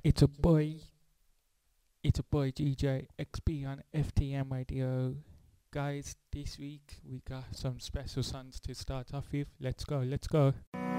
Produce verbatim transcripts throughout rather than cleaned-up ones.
It's a boy. It's a boy D J X B on F T M Radio. Guys, this week we got some special songs to start off with. Let's go, let's go.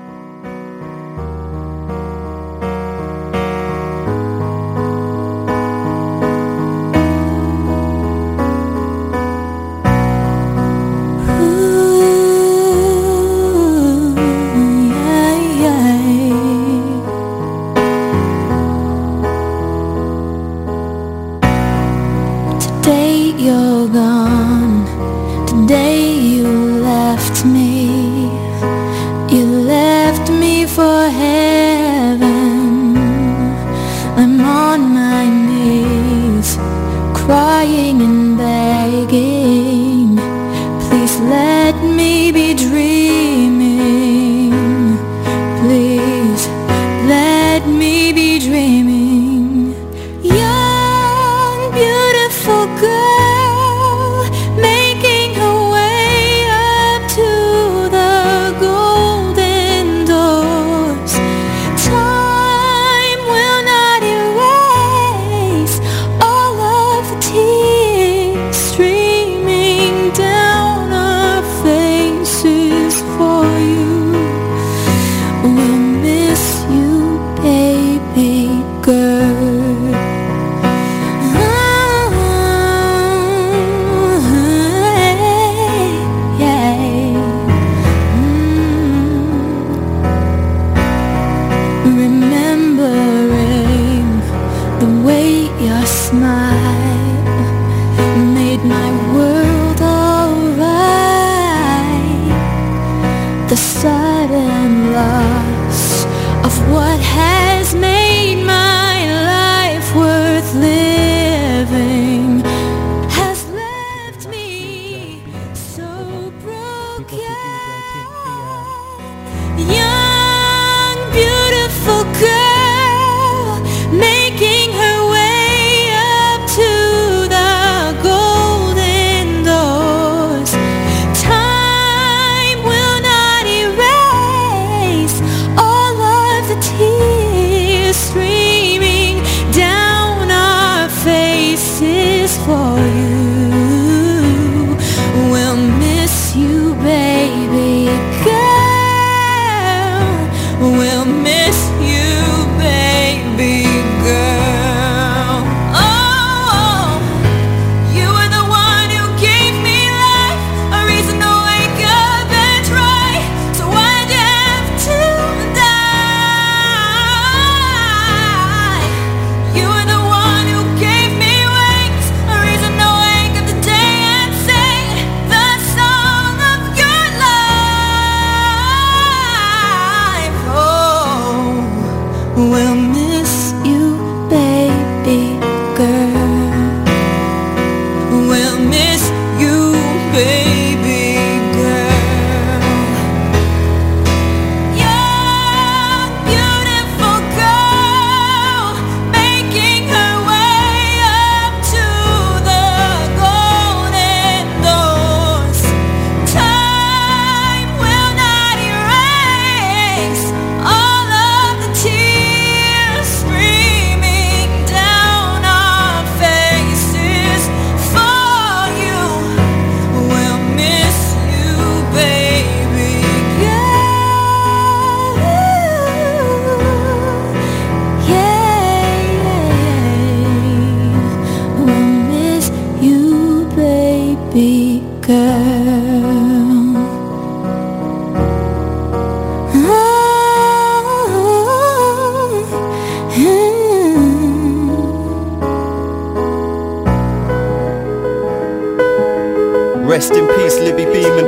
Rest in peace, Libby Beeman.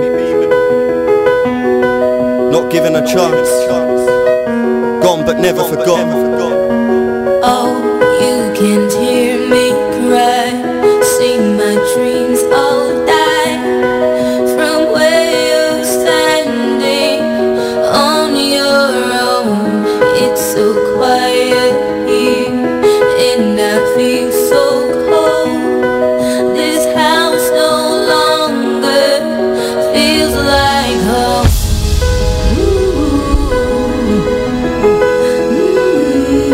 Not given a chance. Gone but never forgotten. Oh, you can't hear me cry. See my dreams all die. From where you're standing on your own. It's so quiet here, and I feel so cold. This house no longer feels like home. Ooh. Ooh.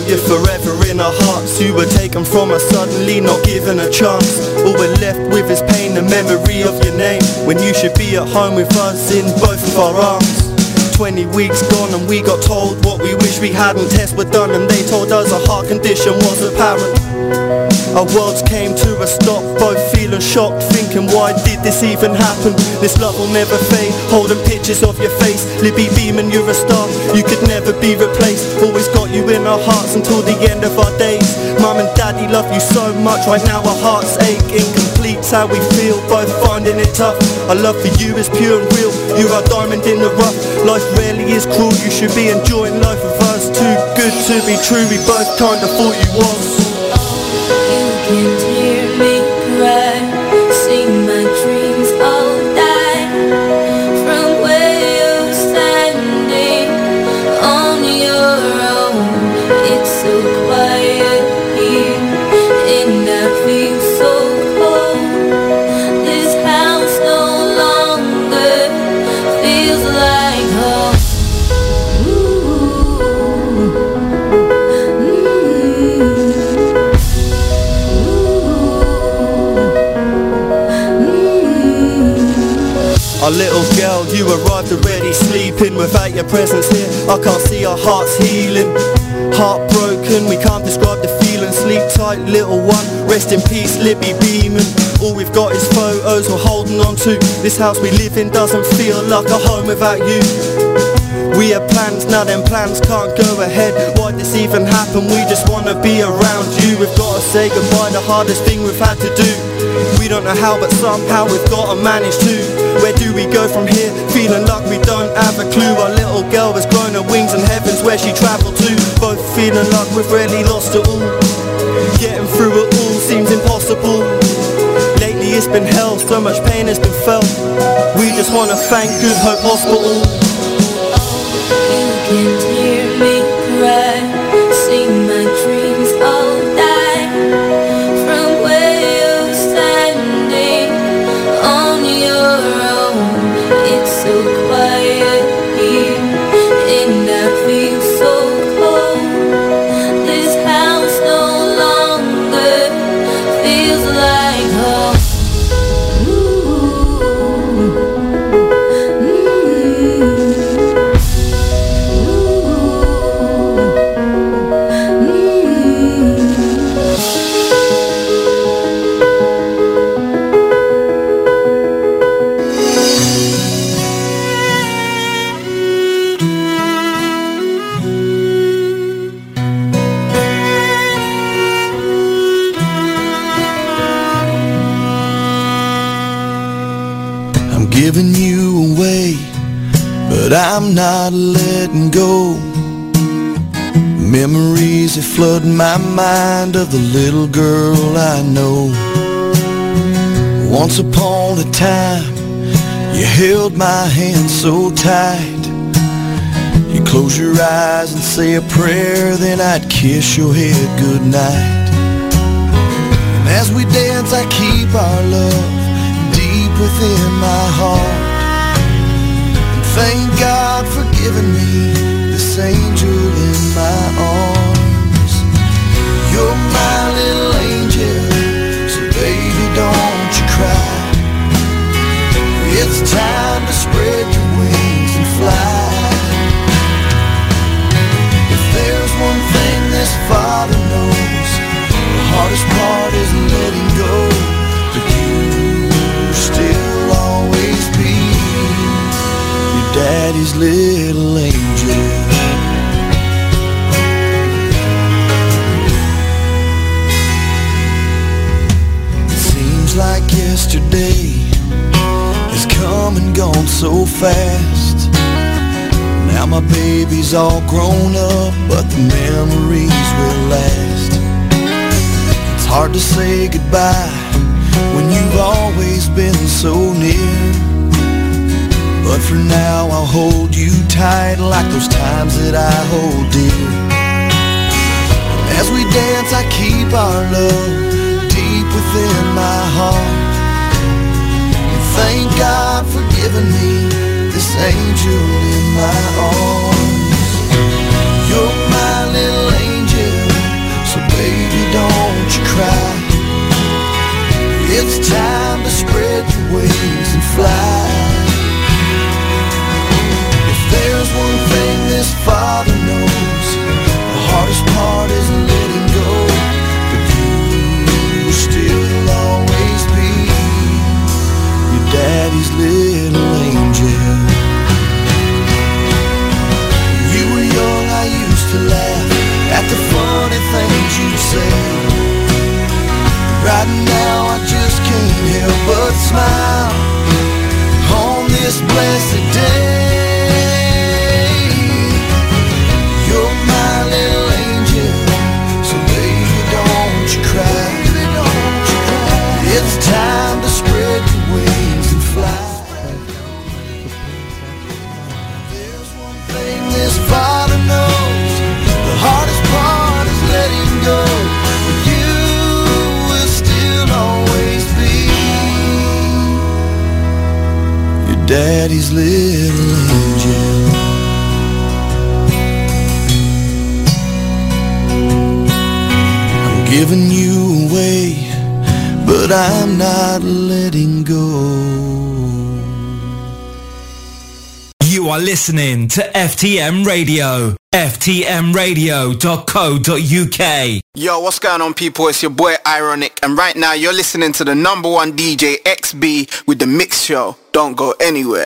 you're forever in our hearts. You were taken from us suddenly, not given a chance. All we're left with is pain, the memory of your name, when you should be at home with us in both of our arms. Twenty weeks gone and we got told what we wish we hadn't. Tests were done and they told us a heart condition was apparent. Our worlds came to a stop, both feeling shocked, thinking why did this even happen? This love will never fade, holding pictures of your face. Libby beaming, you're a star, you could never be replaced. Always got you in our hearts until the end of our days. Mum and daddy love you so much, right now our hearts ache. Incomplete's how we feel, both finding it tough. Our love for you is pure and real, you're our diamond in the rough. Life rarely is cruel, you should be enjoying life with us. Too good to be true, we both kinda thought you was. You can't hear me cry, see my dreams all die. From where you're standing on your own, it's so quiet here, and I feel so cold. This house no longer feels like home. Our little girl, you arrived already sleeping. Without your presence here, I can't see our hearts healing. Heartbroken, we can't describe the feeling. Sleep tight, little one, rest in peace, Libby beaming. All we've got is photos we're holding on to. This house we live in doesn't feel like a home without you. We had plans, now them plans can't go ahead. Why'd this even happen? We just wanna be around you. We've gotta say goodbye, the hardest thing we've had to do. We don't know how, but somehow we've gotta manage to. Where do we go from here? Feeling like we don't have a clue. Our little girl has grown her wings and heaven's where she travelled to. Both feeling like we've really lost it all. Getting through it all seems impossible. Lately it's been hell, so much pain has been felt. We just wanna thank Good Hope Hospital. You can't hear me cry, see my dreams all die. From where you're standing on your own, it's so quiet here, and I feel so cold. This house no longer feels like home. Giving you away, but I'm not letting go. Memories that flood my mind of the little girl I know. Once upon a time, you held my hand so tight. You close your eyes and say a prayer, then I'd kiss your head goodnight. And as we dance, I keep our love within my heart, and thank God for giving me this angel in my arms. You're my little angel, so baby don't you cry. It's time to spread your wings and fly. If there's one thing this father knows, the hardest part is letting go. But you still always be your daddy's little angel. It seems like yesterday has come and gone so fast. Now my baby's all grown up, but the memories will last. It's hard to say goodbye when you've always been so near, but for now I'll hold you tight like those times that I hold dear. And as we dance, I keep our love deep within my heart, and thank God for giving me this angel in my arms. You're my little angel, fly. If there's one thing this father knows, the hardest part is letting go. But you will still always be your daddy's little angel. When you were young, I used to laugh at the funny things you'd say. Right now I just can't help but smile on this blessed day. You're my little angel, so baby don't you cry. It's time to spread your wings and fly. There's one thing this father knows, the hardest part is letting go. But you will still always be your daddy's little angel. I'm giving you away, but I'm not letting go. You are listening to F T M Radio, F T M radio dot co dot U K. Yo, what's going on, people? It's your boy Ironic, and right now you're listening to the number one D J X B with The Mix Show. Don't go anywhere.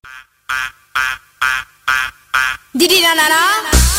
Didi na na na.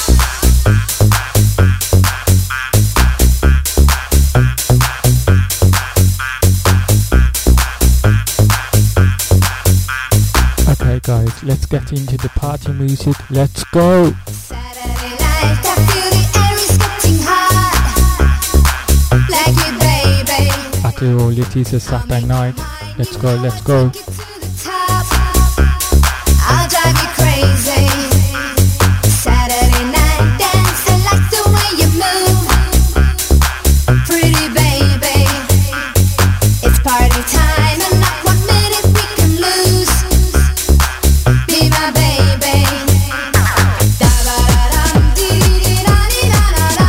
Okay guys, let's get into the party music. Let's go! Saturday night, I feel the air is getting hot. Like you, baby. After all, it is a Saturday night. Let's go, let's go. Get to the top. I'll drive you crazy. Saturday night, dance. I like the way you move. Pretty baby. It's party time and not one minute we can lose. Be my baby. Da-ba-da-dum, dee-dee-dee-da-dee-da-da-da.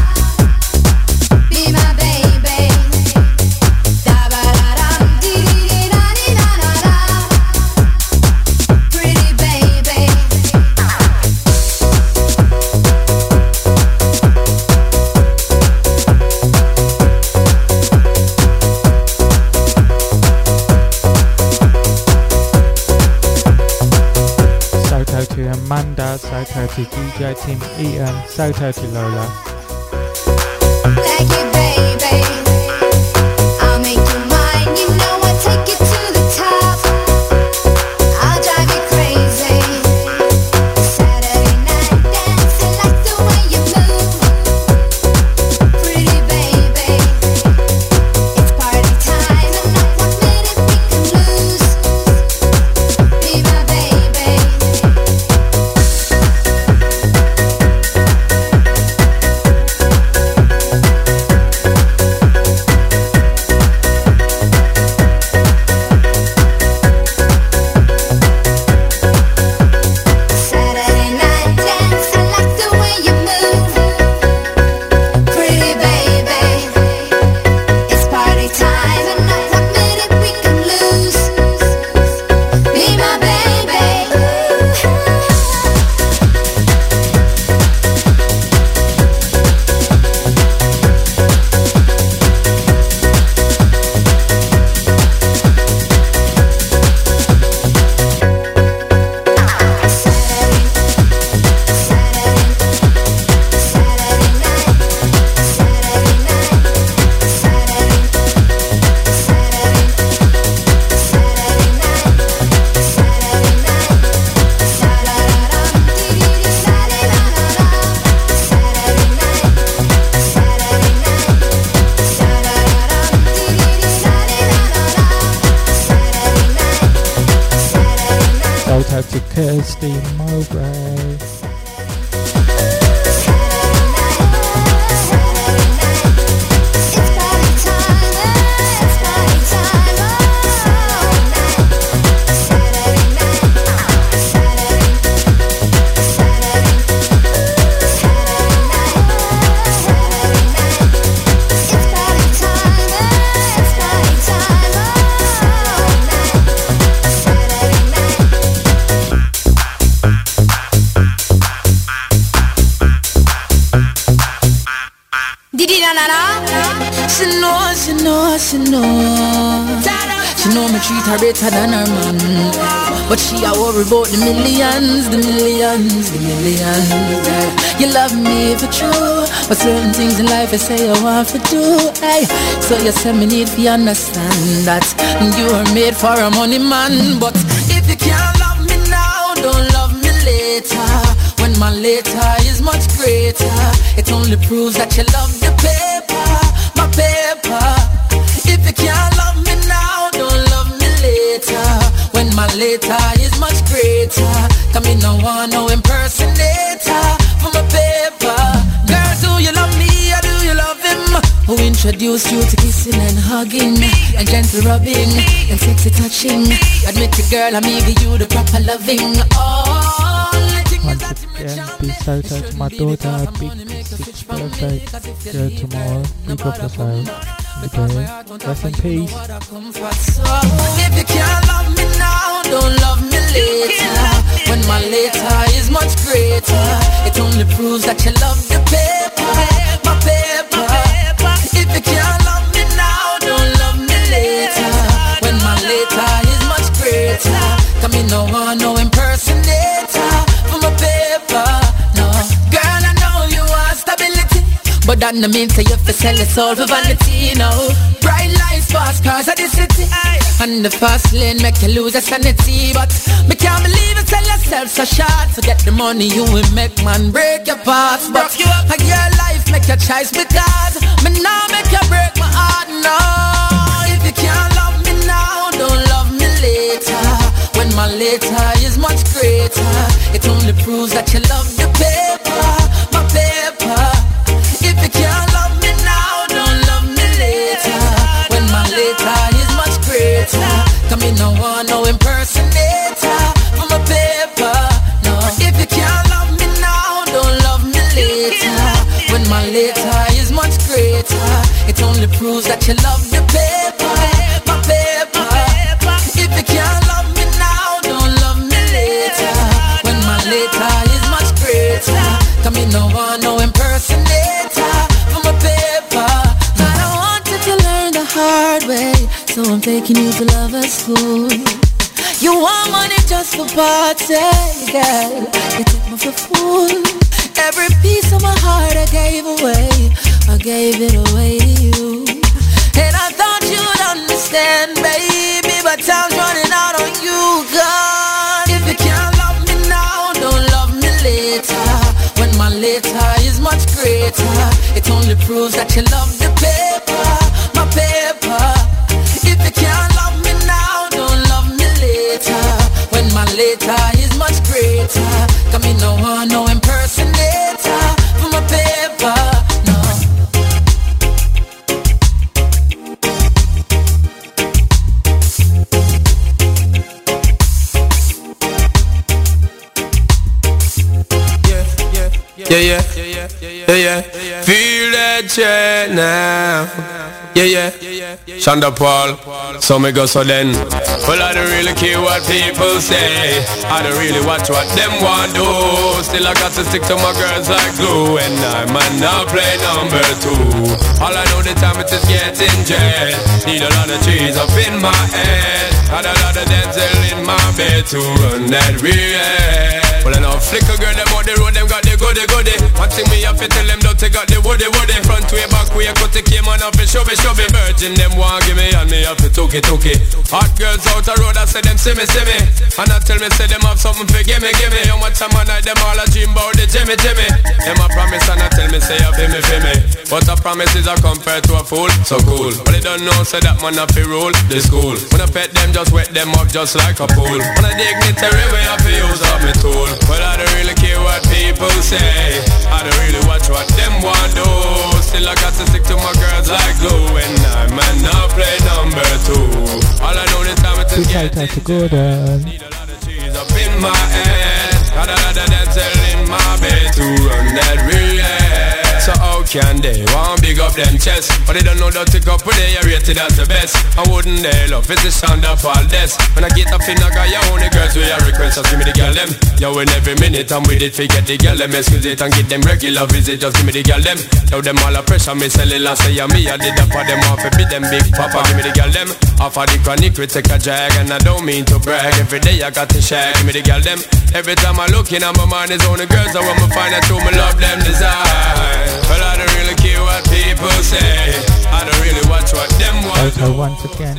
Be my baby. Da-ba-da-dum, dee-dee-dee-da-dee-da-da-da. Pretty baby. Shout out to Amanda, shout out to D J Team Ian, shout out to Lola. Like you, baby. I'll make you mine. You know I'll take you to the top. I'll drive you crazy. Saturday night dance. I like the way you move. Pretty baby. It's party time and not one minute we can lose. Be my baby. Saturday night dance. I like the way you move. Pretty baby. It's party time and not one minute we can lose. Be my baby. Shout out to Kirsty Mowbray. Saturday night, know, she know. She know me treat her better than her man, but she a worry about the millions, the millions, the millions. Yeah. You love me for true, but certain things in life I say I want to do. Hey, so you say me need to understand that you are made for a money man. But if you can't love me now, don't love me later. When my later is much greater, it only proves that you love the paper, my paper. If you can't love me now, don't love me later. When my later is much greater, come in no one, no impersonator for my paper. Girl, do you love me or do you love him? Who introduced you to kissing and hugging me, and gentle rubbing and sexy touching? Admit it, girl, I'm giving you the proper loving. Oh, once again, big shout out to my daughter, big six birthday girl tomorrow. Big up yourself. Okay, rest in peace. If you can't love me now, don't love me later. When my later is much greater, it only proves that you love the paper, my paper. If you can't love me now, don't love me later. When my later is much greater, come in no one, no impersonator for my paper. No, girl, I know you want stability, but that no mean say you have to sell your soul for vanity, no. Bright lights, fast cars at the city, and the fast lane make you lose your sanity. But me can't believe you sell yourself so short. Forget the money you will make, man, break your past. But a your life make your choice, because me now make you break my heart, no. If you can't love me now, don't love me later. When my later is much greater, it only proves that you love the paper, my paper. If you can't love me now, don't love me later. When my later is much greater, come in no one, no impersonator for my paper. No, if you can't love me now, don't love me later. When my later is much greater, it only proves that you love the paper, my paper. If you can't love me now, don't love me later. When my later is much greater, come in no one, no impersonator for my paper. I don't want you to learn the hard way, so I'm taking you to lover school. You want money just for party, girl, you take me for fool. Every piece of my heart I gave away, I gave it away to you. And I thought you'd understand, baby, but time's running out on you, God. If you can't love me now, don't love me later. When my later is much greater, it only proves that you love the paper, my paper. If you can't love me now, don't love me later. When my later is much greater, come in no one, no impersonator for my paper, no. Yeah, yeah, yeah, yeah, yeah. Feel that shit now. Yeah, yeah. Shonda Paul, so me go so then. Well, I don't really care what people say. I don't really watch what them want do. Still I got to stick to my girls like glue, and I might not play number two. All I know the time it is getting jet. Need a lot of trees up in my head. Got a lot of dental in my bed to run that real. Well, I know flicker girl, them out the road, them got the goody goody. One thing me have to tell them, don't take out the woody woody. Front way, back way, cut the came on up and shove it, shove it. Virgin, them want give me, and me have to took it, took it. Hot girls out the road, I say them see me, see me. And I tell me, say them have something for gimme, gimme. How much time I night, them all a dream about the Jimmy, Jimmy. Them a promise and I tell me, say you feel me, feel me. But a promise is a compared to a fool, so cool. But they don't know, say that man have to rule the school. When I pet them, just wet them up just like a pool. When I dignitary way, I feel use up me tool. But I don't really care what people say. I don't really watch what them want do. Still I got to stick to my girls like glue, and I might not play number two. All I know this time it is getting Gordon. Need a lot of cheese up in my head. Got a lot of dental in my bed to run that real. So how can they want big up them chest, but they don't know that to go put they are rated as the best. I wouldn't they love it's the sound of all this. When I get up in a guy, you only girls to your request, just give me the girl them. Yo, in every minute I'm with it, forget the girl them. Excuse it and get them regular visit, just give me the girl them. Yo, them all a pressure, me sell it and say yeah, me I did that for them off, it be them big papa, give me the girl them. Off of the chronic, we take a drag, and I don't mean to brag. Every day I got to shag, give me the girl them. Every time I look in, my mind is on the girls, I want to find out who me love them design. But I don't really care what people say, I don't really watch what them want. So once again,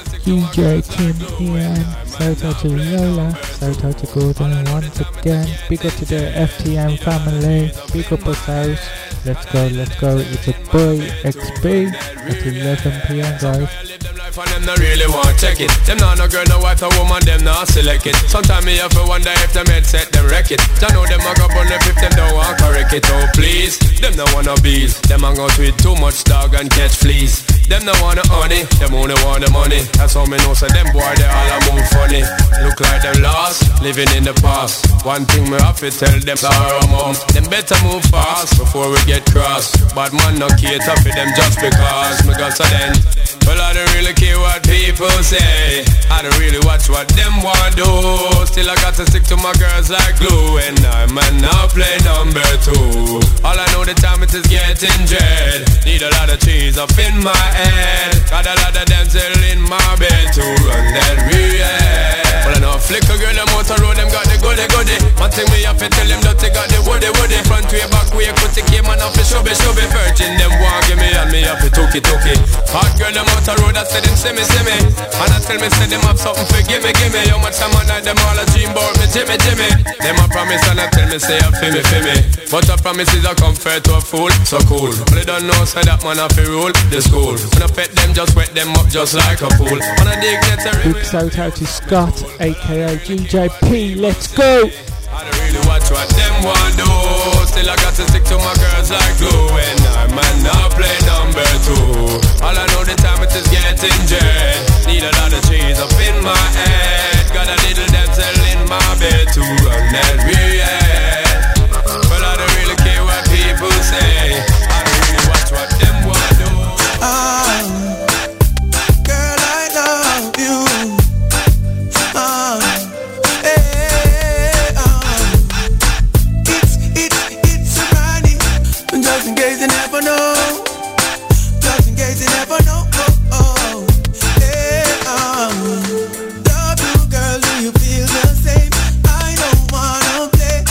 D J Kim Ian, shout out to Lola, shout out to Gordon once again, big up to the F T M family, big up us house, let's go, let's go, it's a boy X B at eleven p m guys. For them no really want check it. Them not no girl, no wife, no woman, them not select it. Sometimes me have to wonder if them head set them wreck it. I know them a go burn if them don't want correct it. Oh please, them no wanna bees. Them a go tweet too much dog and catch fleas. Them no wanna honey, them only want the money. That's how me know so them boy they all a move funny. Look like them lost, living in the past. One thing me have to tell them, sorrow mom, them better move fast before we get cross. Bad man no cater for them just because me got so then. Well I don't really care what people say, I don't really watch what them want do. Still I got to stick to my girls like glue, and I might not play number two. All I know the time it is getting dread. Need a lot of cheese up in my head. Got a lot of them still in my bed to run that real. Well I know flicker girl them out the road, them got the goody goody. One thing me have to tell them that they got the woody woody. Front way back way, cut the game and off the shubby shubby. Virgin them want give me and me have to tookie tookie. Hot girl them out the road, I say them see me see me. And I tell me say them have something for gimme gimme. How much time I night them all a dream about me Jimmy Jimmy. Them a promise and I tell me say a feel me feel me. But a promise is a comfort to a fool, so cool. They don't know say that man have to rule the school. When I pet them just wet them up just like a pool. When I dig get a big shout out to Scott aka D J P, let's go! I don't really watch what them want do. Still I got to stick to my girls like glue, and I might not play number two. All I know the time it is getting jet. Need a lot of cheese up in my head. Got a little damsel in my bed to run that real. But I don't really care what people say, I don't really watch what them want do. Oh, girl I love you. Oh, hey, oh. It's, it's, it's a money. Just in case you never know. Just in case you never know. Oh, oh. Hey, oh. Love you, girl, do you feel the same? I don't wanna play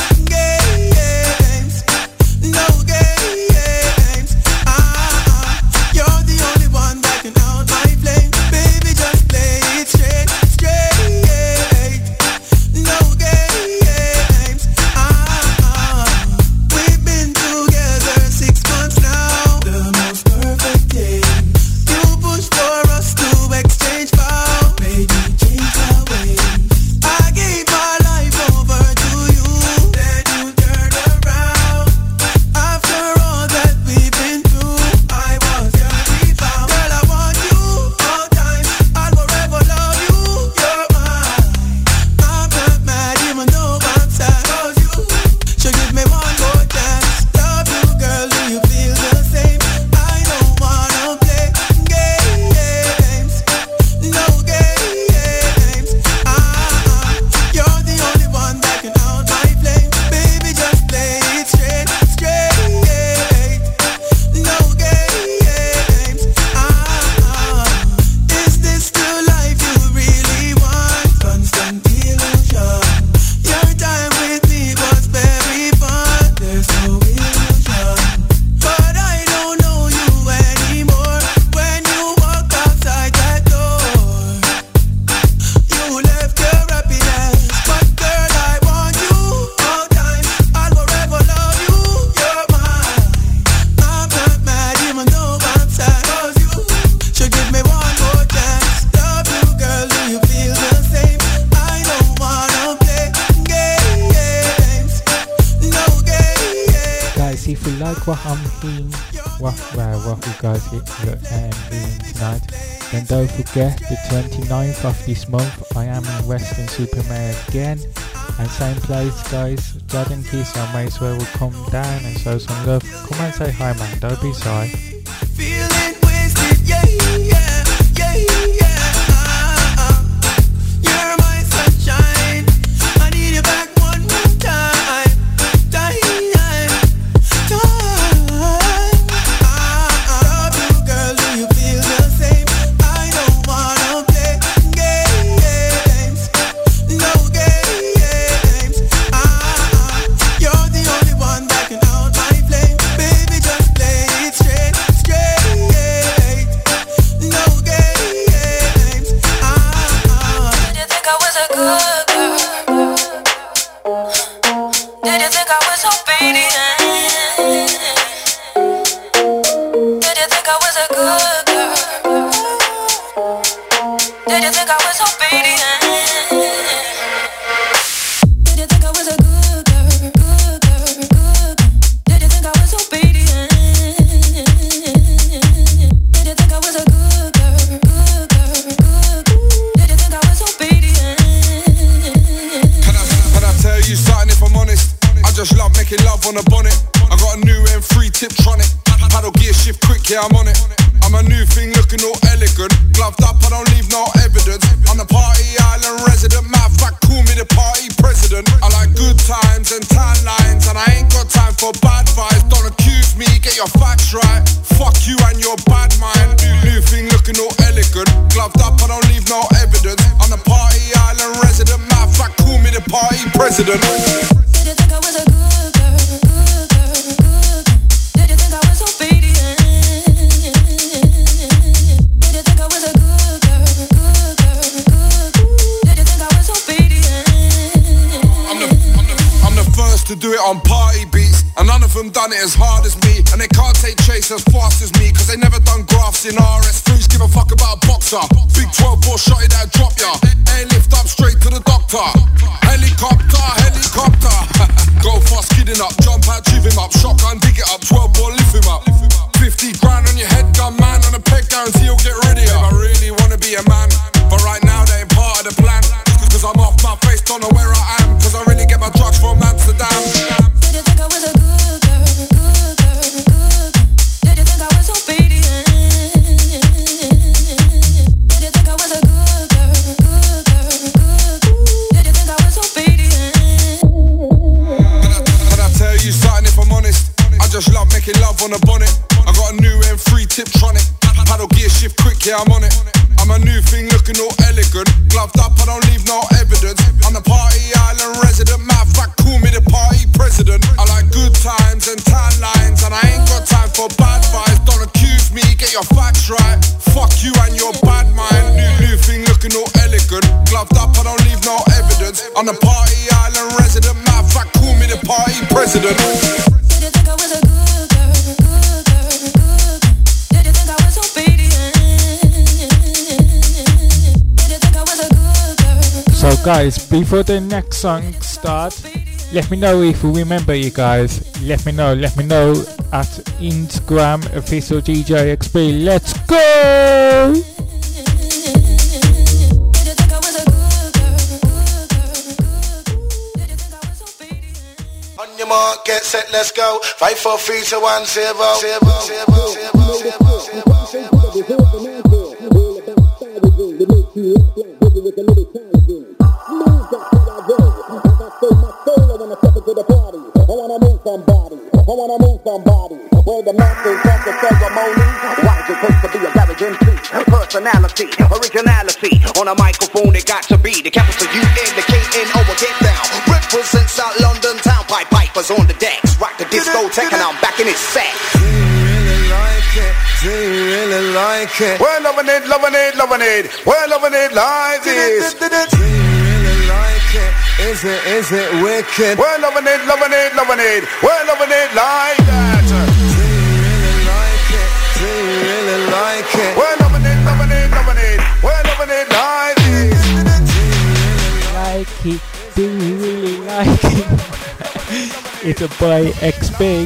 games. No games. Ah, ah. You're the only one that can out my flame. Baby, just play it straight, straight. No games. Ah, ah. We've been together six months now. The most perfect day. You pushed for us to exchange vows. Made me change my ways. I gave my life over to you. Then you turned around. After all that we've been through, I was your rebound. Girl, I want you all time. I'll forever love you. You're mine. I'm not mad even though I'm sad. 'Cause you should give me one more chance. Love you, girl, do you feel the same? I don't wanna play games. No games. Ah, ah. You're the only one that can out my flame. Baby, just play it straight, straight. No games. Ah, ah. Is this the life you really want? Constant illusion. Your time with me was very fun. There's no illusion. But I don't know you anymore. When you walked outside that door, you left your happiness. But girl, I want you all time. I'll forever love you. You're mine. I'm not mad even though I'm sad. 'Cause you should give me one more chance. Love you, girl, do you feel the same? I don't wanna play games. No games. Guys, if you like what I'm hearing, what, well, what you guys he- look, um, hearing tonight, then don't forget the twenty-ninth of this month I am in Western Supermare again, and same place guys, Jordan Kiss and Mace will come down and show some love. Come and say hi man, don't be shy. Feeling wasted, yeah, yeah, yeah, yeah. Ah, ah. You're my sunshine. just love making love on a bonnet. I got a new M three Tiptronic. Paddle gear shift quick, yeah, I'm on it. I'm a new thing looking all elegant. Gloved up, I don't leave no evidence. I'm the party island resident. Matter of fact, call me the party president. I like good times and tan lines, and I ain't got time for bad vibes. Don't accuse me, get your facts right. Fuck you and your bad mind. New, new thing looking all elegant. Gloved up, I don't leave no evidence. I'm the party island resident. Matter of fact, call me the party president. Did you think I was a good girl, good girl, good girl? Did you think I was obedient? Did you think I was a good girl, good girl, good girl? Did you think I was obedient? I'm the, I'm the, I'm the first to do it on party beats, and none of them done it as hard as me. And they can't take chase as fast as me, cause they never done graphs in R S threes. Give a fuck about a boxer. Big twelve ball shotty that drop ya. Ain't lift up straight to the doctor. Helicopter, helicopter. Go fast, kidding up. Jump out, jive him up. Shotgun, dig it up. twelve ball, lift him up. Fifty grand on your head, gun man. On a peg, guarantee you'll get rid of ya. I really wanna be a man, but right now they ain't part of the plan. Cause I'm off my face, don't know where I am. Cause I really get my drugs from Amsterdam. Did you think I was a good girl, good girl, good girl? Did you think I was obedient? Did you think I was a good girl, good girl, good girl? Did you think I was obedient? Can I tell you something if I'm honest? I just love making love on a bonnet. I got a new M three Tiptronic. Paddle gear shift quick, yeah, I'm on it. I'm a new thing looking all elegant. Gloved up, I don't leave no evidence. I'm the party island resident. Matter of fact, call me the party president. I like good times and tan lines, and I ain't got time for bad vibes. Don't accuse me, get your facts right. Fuck you and your bad mind. New, new thing looking all elegant. Gloved up, I don't leave no evidence. I'm the party island resident. Matter of fact, call me the party president. Did you think I was a good girl, good girl, good girl? Did you think I was obedient? Did you think I was a good girl? So guys, before the next song starts, let me know if you remember, you guys. Let me know, let me know at Instagram official D J X B. Let's go! On your mark, get set, let's go. Five, four, three, two, one, zero, zero, zero, zero, zero, zero. I wanna move somebody, I wanna move somebody. Where the masters of the ceremony. Why is it supposed to be a garage M C? Personality, originality. On a microphone it got to be the capital U N, the K N O, get down. Represent South London town, pipe pipers on the decks. Rock the discotheque and I'm back in his sack. Do you really like it? Do you really like it? We're loving it, loving it, loving it. We're loving it like this. Do you really like it? Is it, is it wicked? We're loving it, loving it, loving it. We're loving it like that. Do you really like it? Do you really like it? We're loving it, loving it, loving it. We're loving it like this. Like it, do you really like it? It's a boy X B.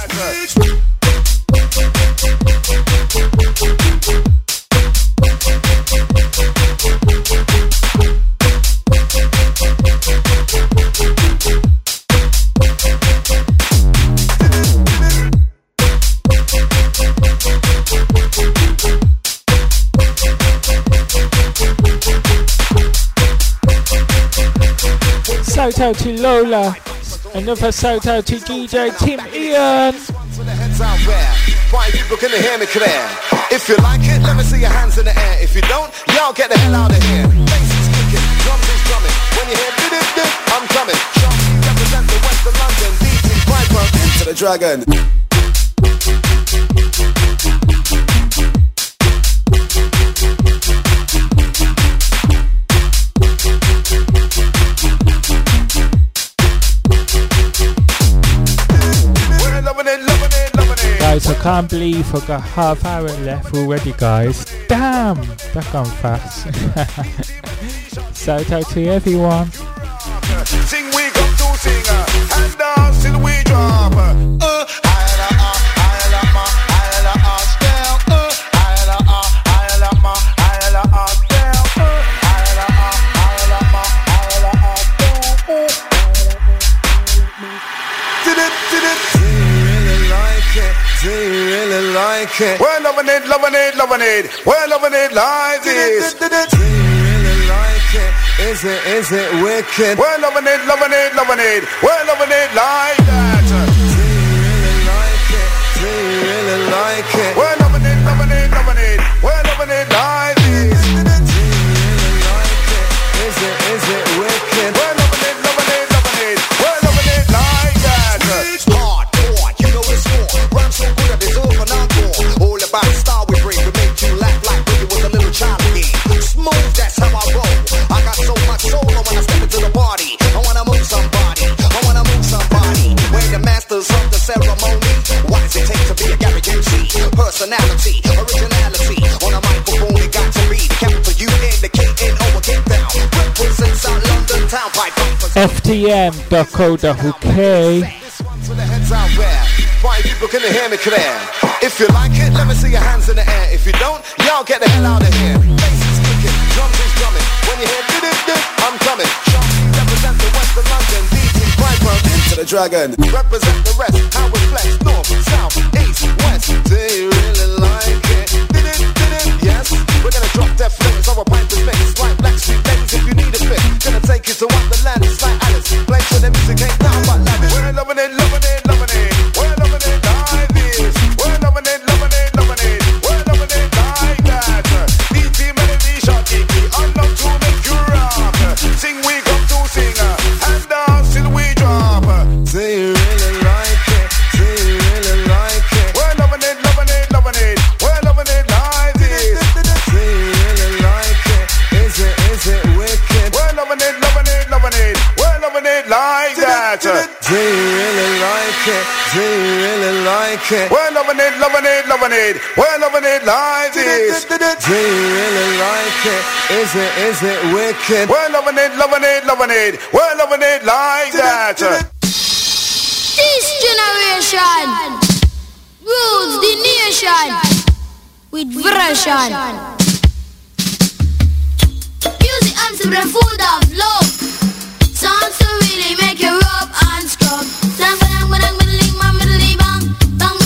Shout out to Lola. Another shout out to D J Tim Ian. Why people can hear me clear? If you like it, let me see your hands in the air. If you don't, y'all get the hell out of here. Bass is kicking, drums is drumming. When you hear did it, did, I'm coming. Sharky represent the west of London. D T Piper into the dragon. Guys, I can't believe I got half hour left already, guys. Damn, that gone fast. Shout out to everyone. Sing we got to sing, and dance till we drop. Uh, like it. We're loving it, loving it, loving it. We're loving it like this. Do you really like it? Is it, is it wicked? We're loving it, loving it, loving it. We're loving it like that. Do you really like it? Do you really like it? We're loving it, loving it, loving it. We're loving it like this. Do you really like it? Is it, is it wicked? We're loving it, loving it, loving it. We're loving it like that. It's hardcore, you know it's more. Run so good that it's over and encore. All about the style we bring, we make you laugh like when you was a little child again. Smooth, that's how I roll. I got so much soul when I step into the party. I wanna move somebody, I wanna move somebody. We're the masters of the ceremony. What does it take to be a Gary M C? Personality, originality. On a microphone, it got to be the capital U N, the K N O, a get down. Represents South London town by F T M dot co dot U K. To the heads out where fine people can hear me clear. If you like it, let me see your hands in the air. If you don't, y'all get the hell out of here. Bass is kicking, drums is drumming. When you hear do do do, I'm coming. Sharky represent the Western London. D J Piper into the dragon. Represent the rest. How it flex, north, south, east, west. Do you really like it? Did it, did it? Yes. We're gonna drop death flippers over Piper's mix. Like Blackstreet ladies if you need a fit. Gonna take you to Wonderland. It's like Alice. Play till the music ain't down but lavish. We're loving it, loving it, loving it. We're loving it like this. We're loving it, loving it, loving it. We're loving it like that. D T melody shot D P. I love to make you rock. Sing we come to sing. And dance till we drop. Do you really like it? Do you really like it? We're loving it, loving it, loving it. We're loving it like this. Do you really like it? Is it, is it wicked? We're loving it, loving it, loving it. We're loving it like that. Do you really like it? Do you really like it? We're loving it, loving it, loving it. We're loving it like this. Do you really like it? Is it, is it wicked? We're loving it, loving it, loving it. We're loving it like that. This generation rules the nation with version. Music answer the food of love. Songs to really make you rub and scrub. Bang bang bang bang bang bang bang bang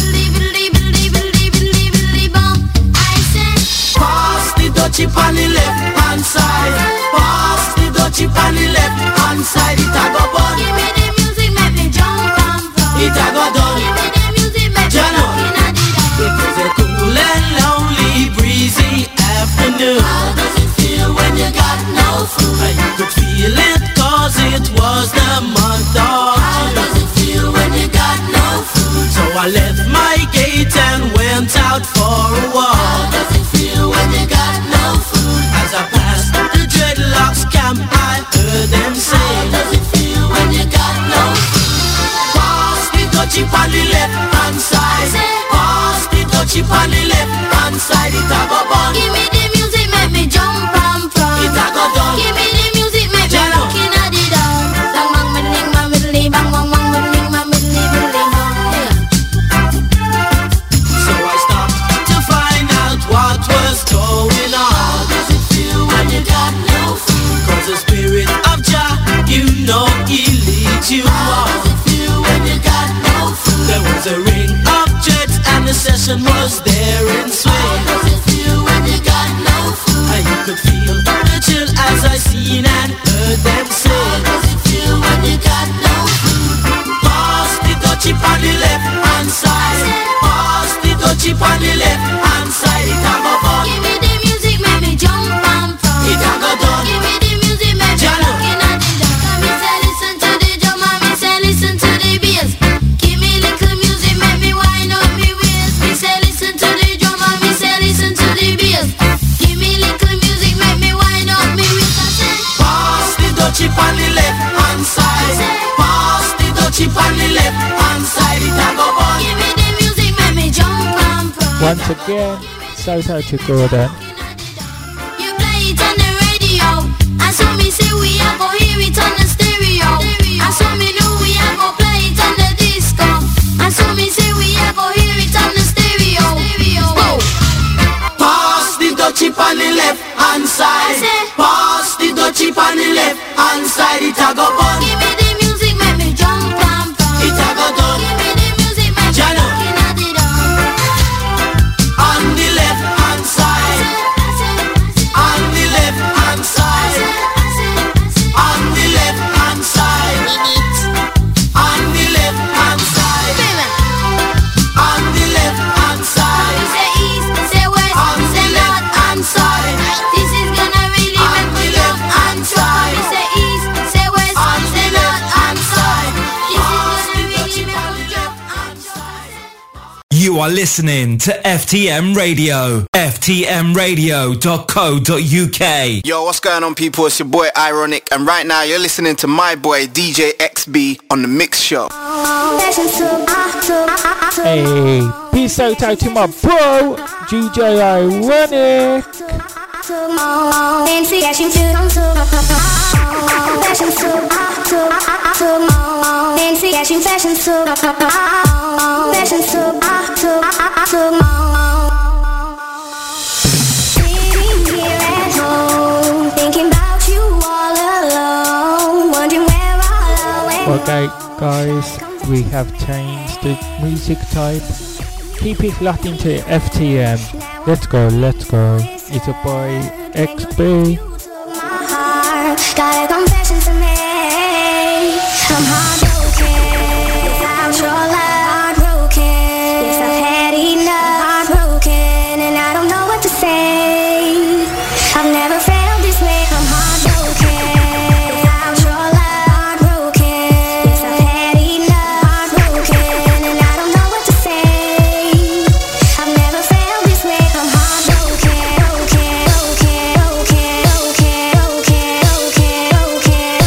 bang bang. I said, Pass the dutchie on the left hand side. Pass the dutchie on the left hand side. It a go bun. give me the music, make me jump and from. It a go done. Give me the music, make me Jano. walk in the dark. It was a cool and lonely, breezy afternoon. How does it feel when you got no food? I could feel it cause it was the month of How does it feel when you got no food? So I left my gate and went out for a How walk. does it feel when you got no food? As I passed the dreadlocks camp, I heard them say, How does it feel when you got no food? pass the dutchie on the left hand side. Pass the dutchie on the left hand side. It a go bun. Give me the music, make me jump and from. It a go done. Give me the music, make me Jano. walk in the dark. Bang bang middling, bang middling, bang bang bang middling, bang middling, middling, bang. So I stopped to find out what was going How on. does it feel when you got no food? Cause the spirit of Jah, you know he leads you How does on. it feel when you got no food? There was a ring of jets and the session was there in How swing. does it feel when you got no food? And you could feel the chill as I seen and heard them How say, does it feel when you got no food? pass the dutchie on the left hand side. Pass the dutchie on the left hand side. It a go bun. Give me the music, make me jump and from. It a go done. Give me the music, make me Jano. walk in the dark. Me say listen to the drum and me say listen to the bass. Give me little music, make me wind up me waist. Me say listen to the drum and me say listen to the bass. Give me little music, make me wind up me waist. I say, Pass the dutchie on the left hand side. Pass the dutchie on the left hand side. It a go bun. give me the music, make me jump and from. Once again, shout out to Gordon. You play it on the radio, and so me say we a go hear it on the stereo. And so me know we a go play it on the disco. And so me say we a go hear it on the stereo. Whoa. Pass the dutchie on the left hand side. Pass the dutchie on the left hand side. It a go bun. Give me the music, make me jump and from. It a go done. Give me the music, make me Jano. walk in the dark. are listening to F T M Radio. F T M radio dot co dot U K. Yo, what's going on, people? It's your boy Ironic, and right now you're listening to my boy D J X B on The Mix Show. Hey, peace out, out to my bro, D J Ironic. Okay, guys, we have changed the music type. Keep it locked into F T M. Let's go, let's go. It's a boy X B. Got a confession to make. I'm heartbroken without your love. Heartbroken. Yes, I've had enough. Heartbroken, and I don't know what to say. I've never felt this way. I'm heartbroken without your love. Heartbroken. Yes, I've had enough. Heartbroken, and I don't know what to say. I've never felt this way. I'm heartbroken. Broken, broken, broken, broken, broken, broken, broken.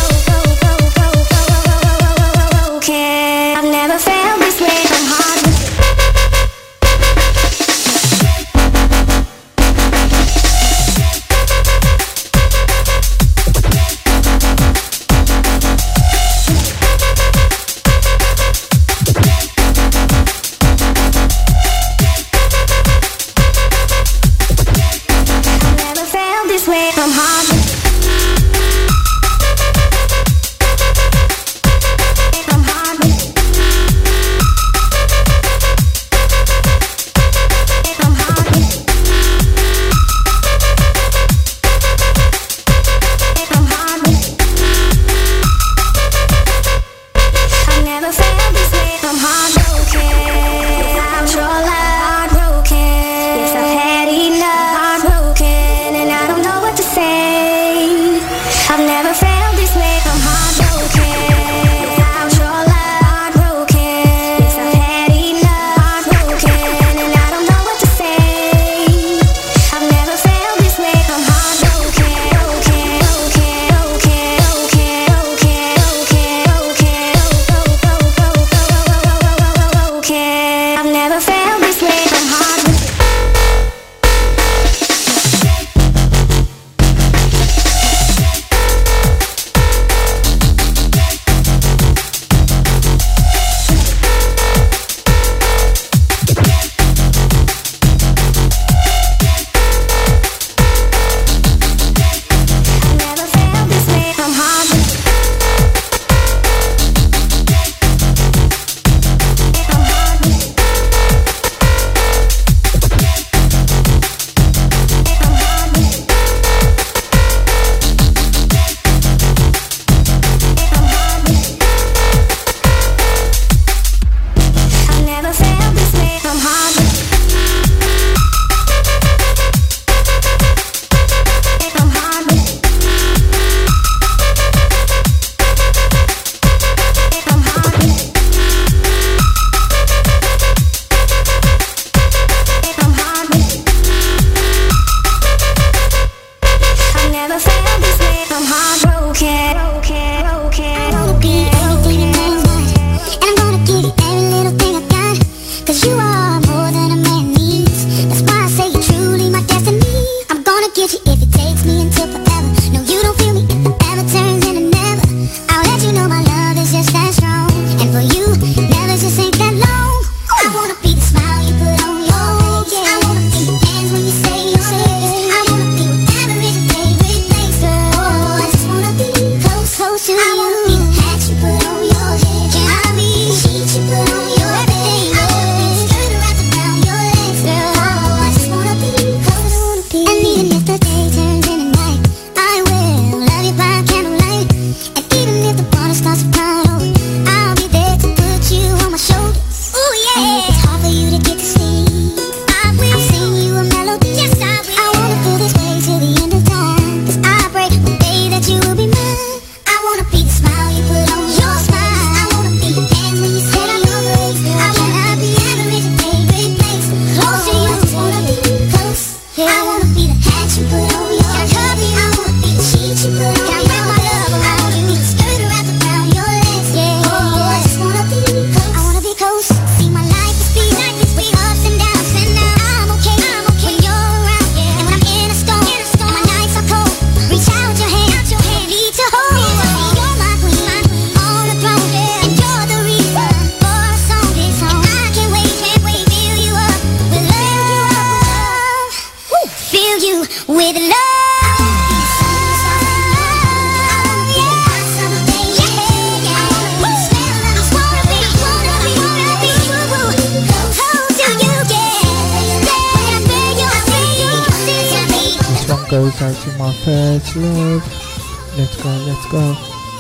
goes out to my first love. Let's go, let's go.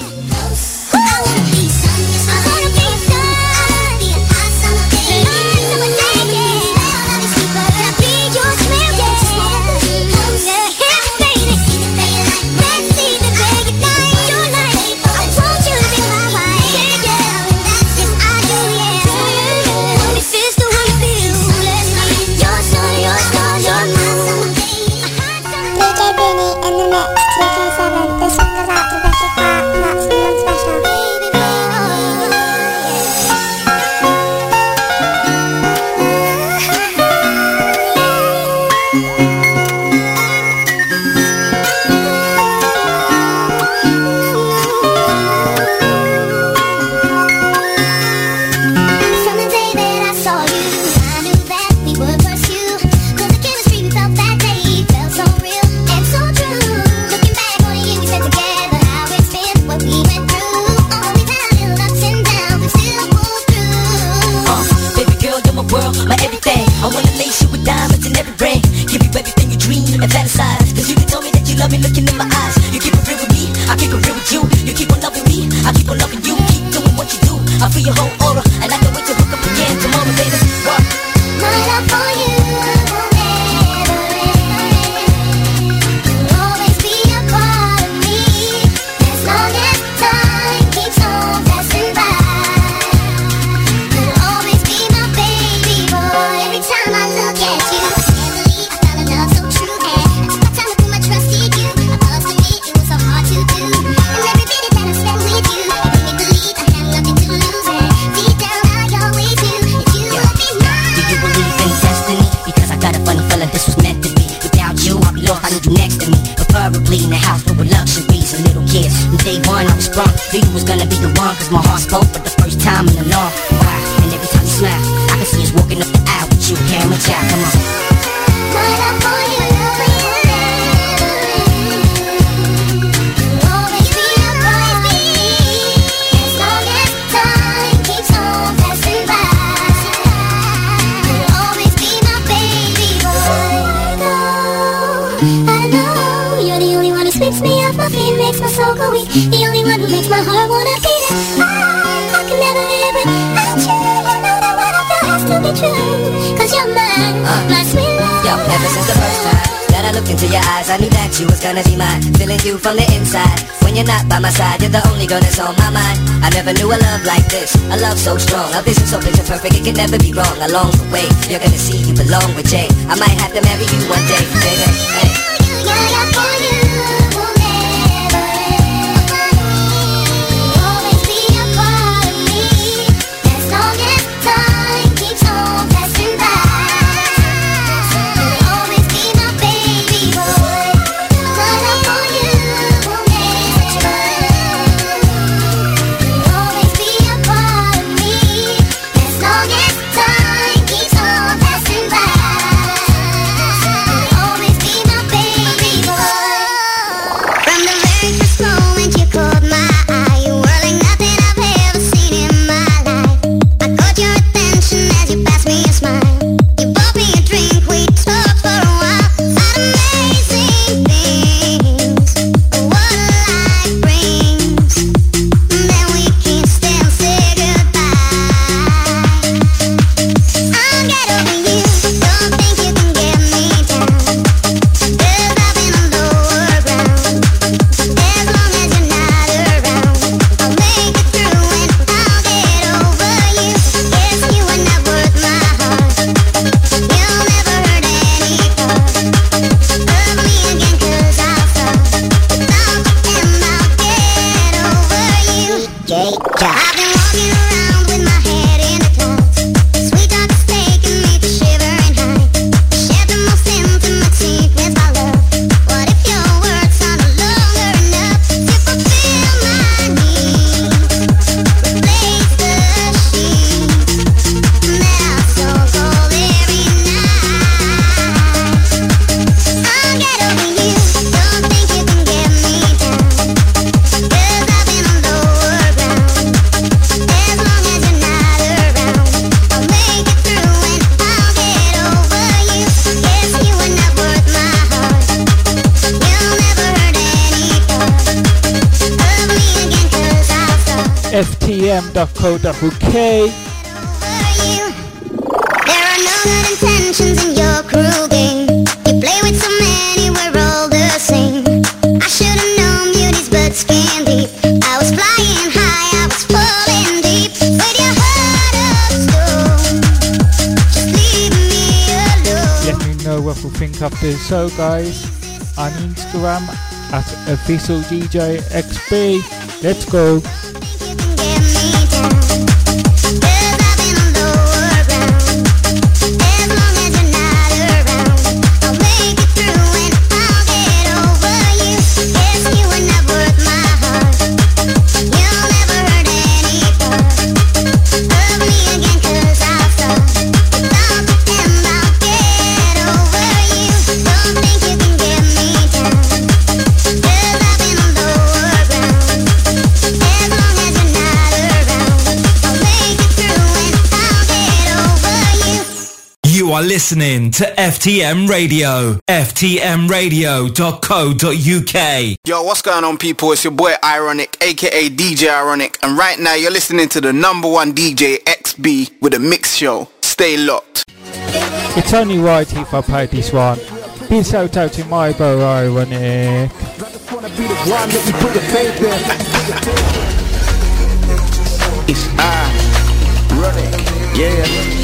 From the inside, when you're not by my side, you're the only girl that's on my mind. I never knew a love like this, a love so strong. A vision so picture perfect, it can never be wrong. Along the way, you're gonna see you belong with Jay. I might have to marry you one day, baby. Hey. f t m dot co dot u k. There are no good intentions in your cruel game. You play with so many, we're all the same. I should have known beauty's but skin deep. I was flying high, I was falling deep. With your heart of stone, just leave me alone. Let me know what you think of the show, guys, on Instagram at official D J X B. Let's go. You are listening to F T M Radio, f t m radio dot co dot u k. Yo, what's going on, people? It's your boy Ironic, aka D J Ironic, and right now you're listening to the number one D J X B with a mix show. Stay locked. It's only right if I play this one. Big shout out to my bro Ironic. It's Ironic, yeah.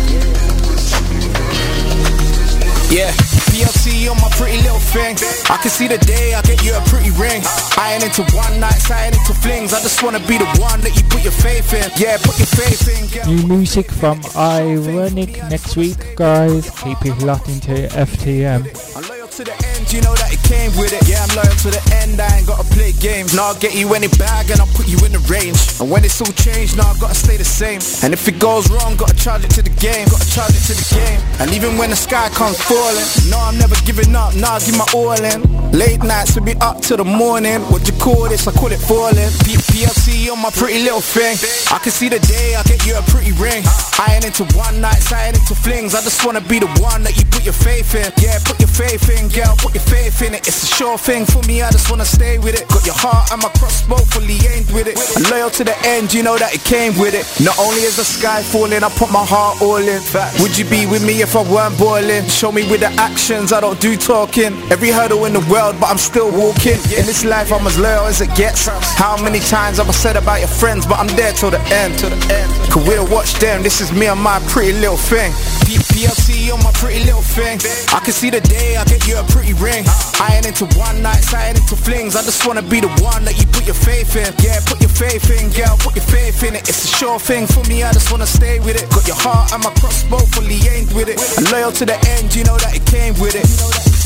Yeah, P L C on my pretty little thing. I can see the day I get you a pretty ring. I ain't into one nights, I ain't into flings. I just wanna be the one that you put your faith in. Yeah, put your faith in. Yeah. New music from Ironic next week, guys. Keep it locked into F T M. I'm loyal to the end, you know that it came with it. Yeah, I'm loyal to the end, I ain't gotta play games. Now I'll get you any bag and I'll put you in the range. And when it's all changed, now I've gotta stay the same. And if it goes wrong, gotta charge it to the game. Gotta charge it to the game. And even when the sky comes falling, no, I'm never giving up, nah, I'll give my all in. Late nights, we'll be up till the morning. What you call this? I call it falling. P L C on my pretty little thing. I can see the day I get you a pretty ring. I ain't into one nights, I ain't into flings. I just wanna be the one that you put your faith in. Yeah, put your faith in, girl, put your faith in it. It's a sure thing for me, I just wanna stay with it. Got your heart and my crossbow fully aimed with it. I'm loyal to the end, you know that it came with it. Not only is the sky falling, I put my heart all in. Would you be with me if I weren't boiling? Show me with the actions, I don't do talking. Every hurdle in the world, but I'm still walking. In this life, I'm as loyal as it gets. How many times have I said about your friends, but I'm there till the end, till the end. Cause we don't watch them, this is me and my pretty little thing. P L C on my pretty little thing. I can see the day I get you a pretty ring. I ain't into one nights, I ain't into flings. I just wanna be the one that you put your faith in. Yeah, put your faith in, girl, put your faith in it. It's a sure thing for me, I just wanna stay with it. Got your heart and my crossbow fully aimed with it. I'm loyal to the end, you know that it came with it.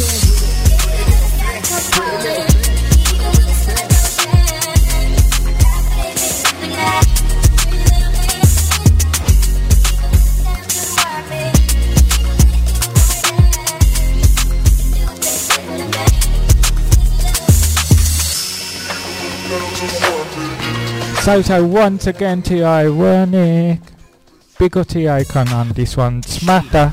Shout out once again to Ironic. Big up to Icon on this one. Smatter.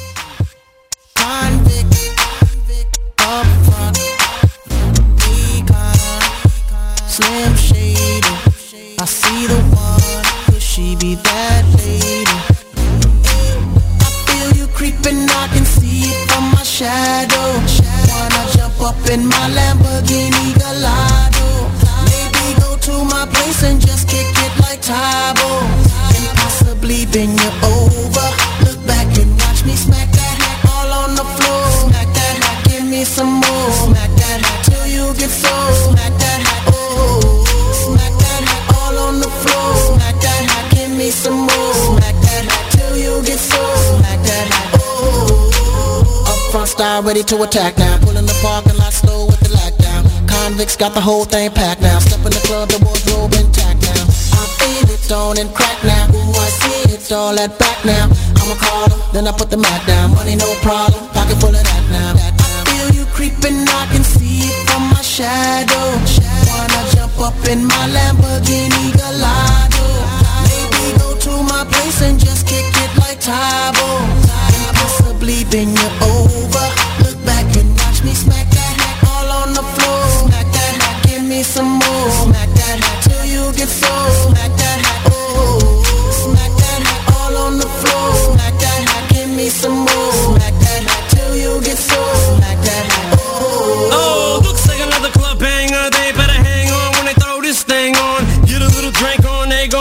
Slim Shady, I see the one, could she be that lady? I feel you creeping, I can see it from my shadow. Wanna jump up in my Lamborghini Gallardo? Maybe go to my place and just kick it like Tybo, and possibly bend you over. Look back and watch me smack that hack all on the floor. Smack that hack, give me some more. Smack that hack till you get so. Smack that hack. Smack that hack all on the floor. Smack that hack, give me some more. Smack that hack till you get so. Smack that hack, oh. Up front style, ready to attack now. Pull in the parking lot slow with the lockdown. Convicts got the whole thing packed now. Step in the club, the wardrobe intact now. I feel it on and crack now. Ooh, I see it all at back now. I'ma call them, then I put the mat down. Money no problem, pocket full of that now. I feel you creeping, I can see it from my shadow. Wanna jump up in my Lamborghini Gallardo? Maybe go to my place and just kick it like Tybo, and possibly bend you over. Look back and watch me smack that hack all on the floor. Smack that hack, give me some more. Smack that hack till you get so. Smack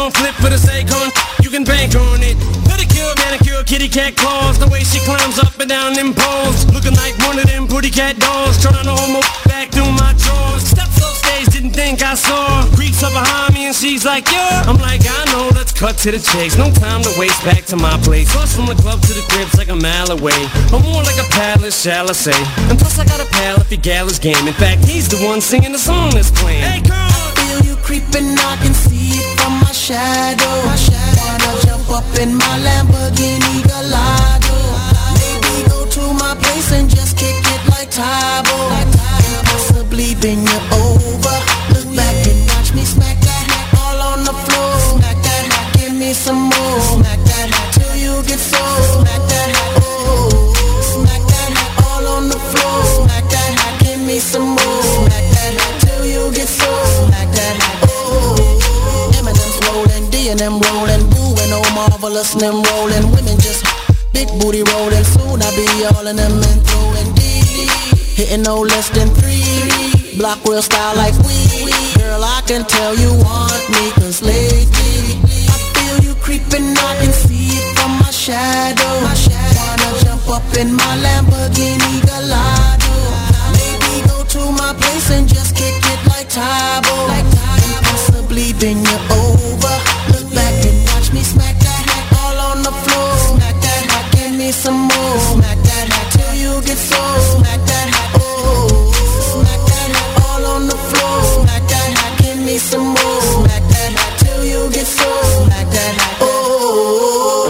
gon' flip for the sake on, you can bank on it. Pedicure, manicure, kitty cat claws. The way she climbs up and down them poles, looking like one of them pretty cat dolls. Trying to hold my back through my drawers. Steps off stage, didn't think I saw. Creeps up behind me and she's like, yeah. I'm like, I know, let's cut to the chase. No time to waste, back to my place. Plus from the club to the crib's like a mile away. I'm more like a palace, shall I say. And plus I got a pal if your gal is game. In fact, he's the one singing the song that's playing. Hey, girl! I feel you creeping, I can see it from my shadow. My shadow. Wanna jump up in my Lamborghini Gallardo. Maybe go to my place and just kick it like Tybo. And possibly bend you over. Look back and watch me smack that all on the floor. Smack that, give me some more. Smack that till you get so. Smack that, oh. Smack that all on the floor. Smack that, give me some more. Smack that till you get so. Smack that, oh. Eminem's rolling, D and M rolling, Boo and oh marvelous and them rolling. Women just big booty rolling. Soon I be all in them and throwing D. Hitting no less than three. Block real style like we. Girl, I can tell you want me, cause lately I feel you creeping, I can see it from my shadow. Wanna jump up in my Lamborghini Gallardo. Maybe go to my place and just kick it like Tybo. And possibly bend you over. Look back and watch me smack that all on the floor. Smack that, give me some more. Smack that till you get so. Smack that, oh. Smack that all on the floor. Smack that, give me some more. Smack that till you get so. Smack that, oh.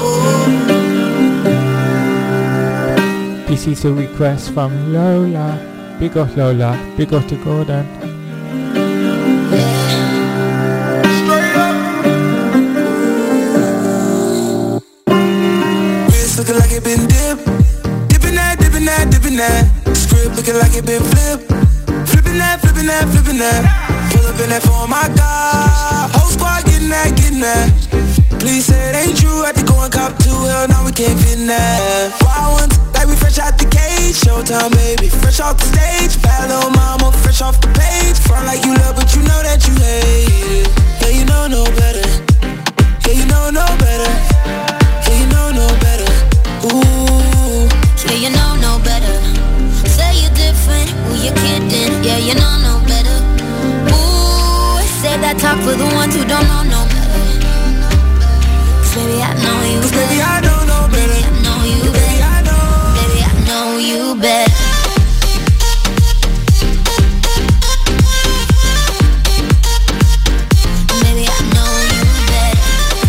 This is a request from Lola. Big up Lola, big up to Gordon. Wrist looking like it been dipped. Dipping that, dipping that, dipping that. Script looking like it been flipped. Flipping that, flipping that, flipping that. Pull up in that for my God. Whole squad getting that, getting that. Please say it ain't true. Had to go and cop two. Hell no, we can't fit in that. Wild ones, like we fresh out the cage. Showtime, baby, fresh off the stage. Bad little mama, fresh off the page. Front like you love, but you know that you hate it. Yeah, you know no better. Yeah, you know no better. Yeah, you know no better. Ooh. Yeah, you know no better. Say you're different, who you kidding? Yeah, you know no better. Ooh, say that talk for the ones who don't know no better. Baby, I know you better. Baby, I don't know better. Baby, I know you better. Baby, I know. Baby, I know you better. Baby, I know you better.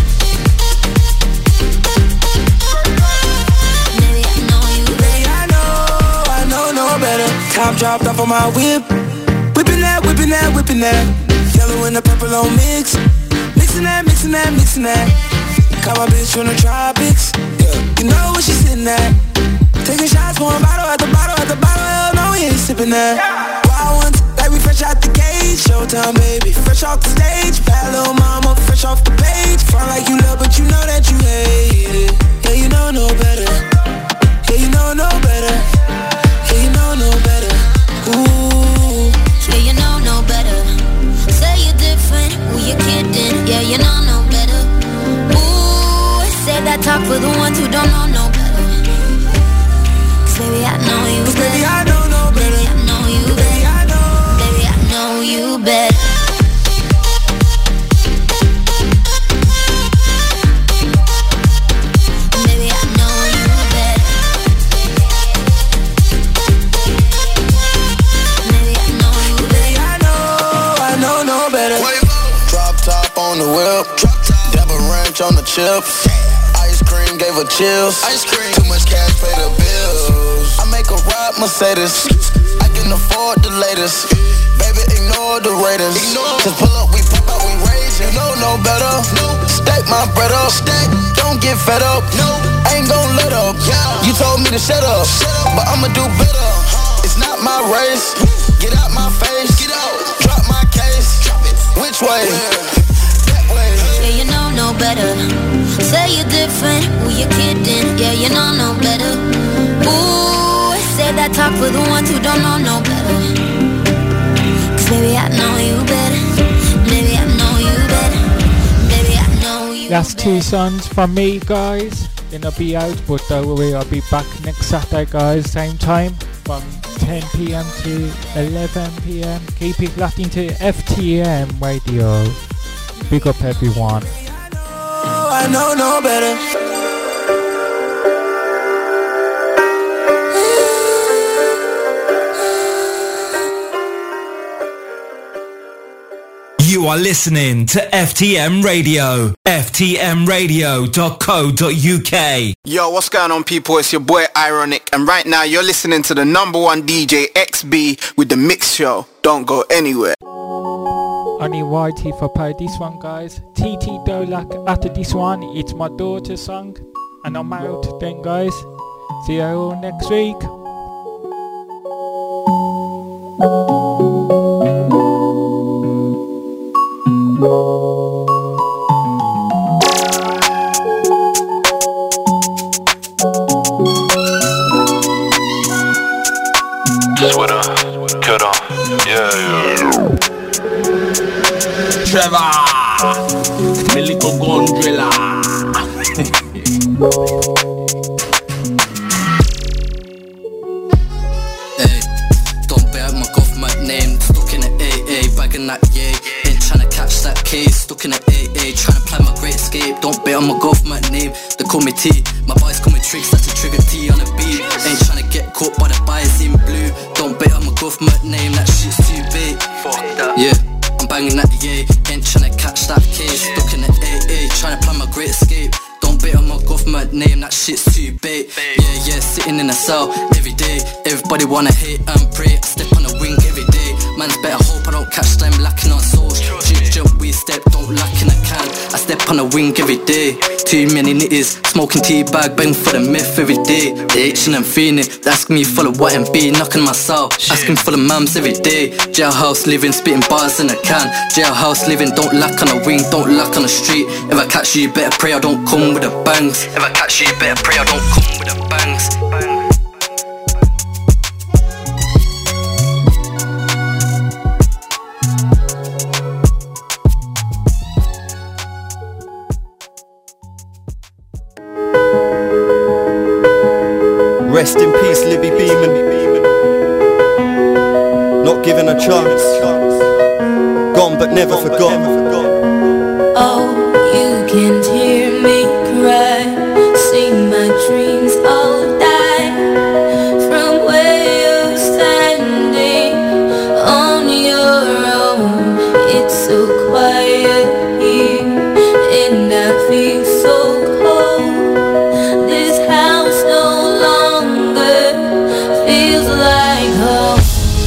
Baby, I know you better. Baby, I know, I know no better. Top dropped off on my whip. Whipping that, whipping that, whipping that. Yellow and the purple on mix. Mixing that, mixing that, mixing that. Got my bitch from the tropics, yeah. You know where she sitting at. Taking shots, pouring bottle at the bottle at the bottle. Hell no, we ain't sipping that. Wild ones, like we fresh out the cage. Showtime, baby, fresh off the stage. Bad little mama, fresh off the page. Front like you love, but you know that you hate it. Yeah, you know no better. Yeah, you know no better. Yeah, you know no better. Ooh. Yeah, you know no better. Say you're different, who you kidding? Yeah, you know no better. Say that talk for the ones who don't know no better. Cause baby, I know you better. Baby, I don't know better. Baby, I know you better. Baby, I know. Baby, I know you better. Baby, I know you better. Baby, I know you better. Baby, I know, I know no better. Drop top on the whip. Double ranch on the chips. Cream gave her chills. Ice cream. Too much cash, pay the bills. I make a ride Mercedes. I can afford the latest. Baby, ignore the Raiders. Just pull up, we pop out, we raise. You know no better. Stack my bread up. Don't get fed up. Ain't gon' let up. You told me to shut up, but I'ma do better. It's not my race. Get out my face. Get out. Drop my case. Which way? That way. Yeah, you know no better. Say you're different, who you kidding? Yeah, you know no better. Ooh, say that talk for the ones who don't know no better. Cause baby, I know you better. Baby, I know you better. Baby, I know Last two songs from me, guys. Then I'll be out, but don't worry, I'll be back next Saturday, guys. Same time from ten p.m. to eleven p.m. Keep it locked into F T M Radio. Big up everyone. I know no better. You are listening to F T M Radio. F T M radio dot co dot U K. Yo, what's going on, people? It's your boy Ironic, and right now you're listening to the number one D J X B with the Mix Show. Don't go anywhere. Only Whitey for play this one, guys. T T Dolak after this one. It's my daughter's song, and I'm out then, guys. See you all next week. Sweater, cutter, yeah, yeah. Trevor, my little gun driller. Hey, don't bear my government name. Stuck in an A A, bagging that yay. Ain't tryna catch that case. Stuck in an A A, tryna plan my great escape. Don't bet on my government name. They call me T. My boys call me Tricks. That's a trigger T on a beat. Ain't tryna get caught by the bias in blue. Don't bet on my government name. That shit's too big. Fuck that. Yeah. I'm banging at the A, ain't tryna catch that case. Stuck in the A A, tryna plan my great escape. Don't bet on my government name, that shit's too bait. Yeah, yeah, sitting in a cell every day. Everybody wanna hate and pray. I step on a wing every day. Man's better hope I don't catch them lacking on souls. Jump, jump, we step, don't lack in a can. I step on a wing every day. Too many nitties, smoking tea bag, bang for the myth every day. They itching and feeling, they ask me for the what and be, knocking my cell, asking for the mams every day. Jailhouse living, spitting bars in a can. Jailhouse living, don't lack on a wing, don't lack on the street. If I catch you, you better pray I don't come with the bangs. If I catch you, you better pray I don't come with the bangs. Rest in peace, Libby Beeman. Not given a chance. Gone but never forgotten. Oh, you can't hear me cry. See my dreams all die. From where you're standing on your own. It's so quiet here, and I feel so cold. This house no feels like home.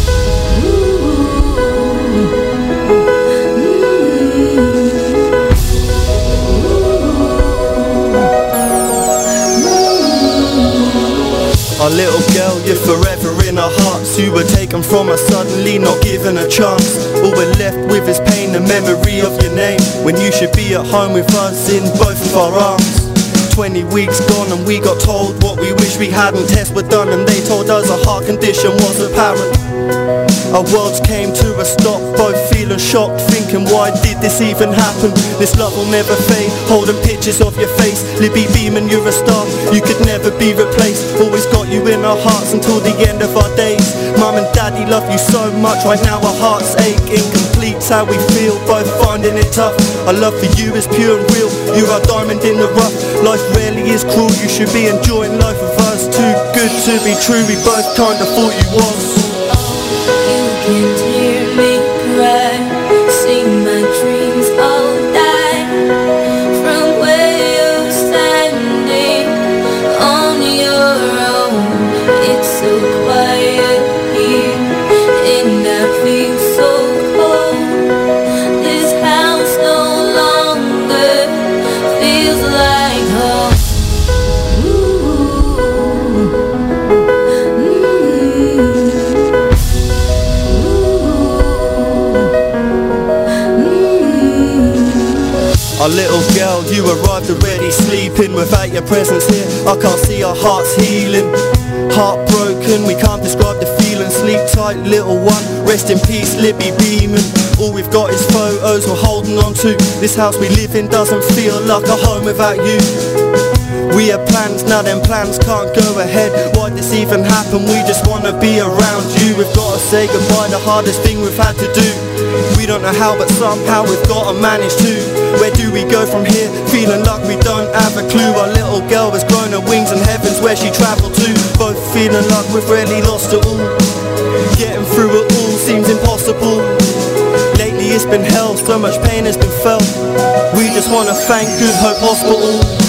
Our little girl, you're forever in our hearts. You were taken from us suddenly, not given a chance. All we're left with is pain, the memory of your name, when you should be at home with us in both of our arms. Twenty weeks gone and we got told what we wish we hadn't. Tests were done and they told us a heart condition was apparent. Our worlds came to a stop, both feeling shocked, thinking why did this even happen? This love will never fade, holding pictures of your face. Libby Beeman, you're a star, you could never be replaced. Always got you in our hearts until the end of our days. Mum and Daddy love you so much, right now our hearts ache. Incomplete's how we feel, both finding it tough. Our love for you is pure and real, you're our diamond in the rough. Life rarely is cruel, you should be enjoying life with us. Too good to be true, we both kinda thought you was. You can't hear me cry. See my dreams all die. From where you're standing on your own. It's so quiet here, and I feel so cold. This house no longer feels like home. Our little girl, you arrived already sleeping. Without your presence here, I can't see our hearts healing. Heartbroken, we can't describe the feeling. Sleep sleep tight little one. Rest in peace Libby Beeman. All we've got is photos we're holding on to. This house we live in doesn't feel like a home without you. We had plans, now them plans can't go ahead. Why'd this even happen? We just wanna be around you. We've gotta say goodbye, the hardest thing we've had to do. We don't know how, but somehow we've gotta manage to. Where do we go from here? Feeling like we don't have a clue. Our little girl has grown her wings and heaven's where she travelled to. Both feeling like we've really lost it all. Getting through it all seems impossible. Lately it's been hell, so much pain has been felt. We just wanna thank Good Hope Hospital.